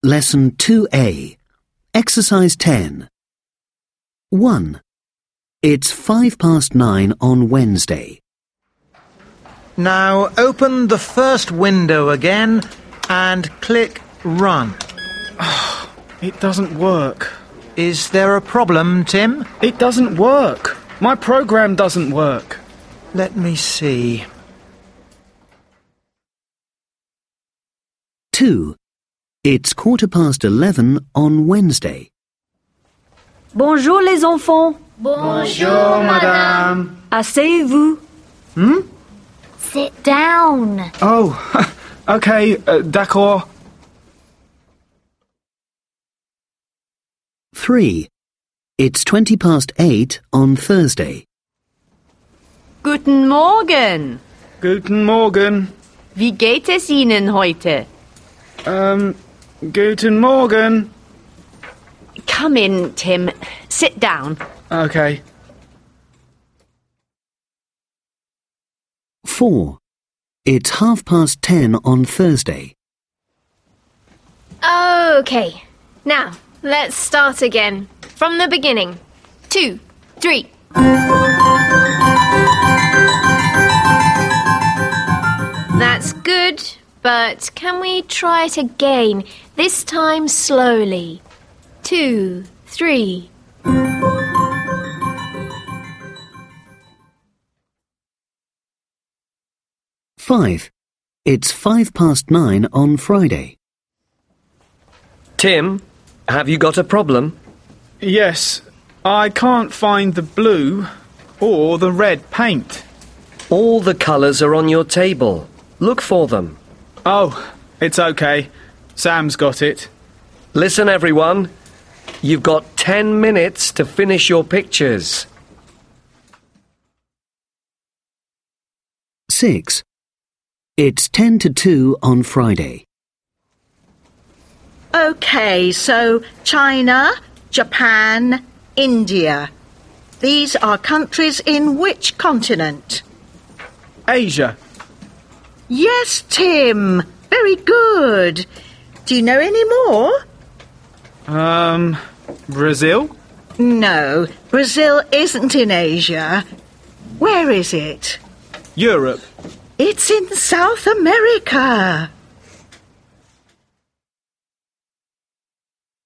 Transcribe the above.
Lesson 2A. Exercise 10. 1. It's 9:05 on Wednesday. Now open the first window again and click Run. It doesn't work. Is there a problem, Tim? It doesn't work. My program doesn't work. Let me see. 2. It's 11:15 on Wednesday. Bonjour les enfants. Bonjour, madame. Asseyez-vous. Sit down. Oh, okay, d'accord. 3. It's 8:20 on Thursday. Guten Morgen. Guten Morgen. Wie geht es Ihnen heute? Guten Morgen. Come in, Tim. Sit down. Okay. 4. It's 10:30 on Thursday. Okay. Now, let's start again. From the beginning. 2, 3. That's good, but can we try it again? This time slowly. 2, 3. 5. It's 9:05 on Friday. Tim, have you got a problem? Yes, I can't find the blue or the red paint. All the colours are on your table. Look for them. Oh, it's okay. Sam's got it. Listen, everyone. You've got 10 minutes to finish your pictures. 6. It's 1:50 on Friday. OK, so China, Japan, India. These are countries in which continent? Asia. Yes, Tim. Very good. Do you know any more? Brazil? No, Brazil isn't in Asia. Where is it? Europe. It's in South America.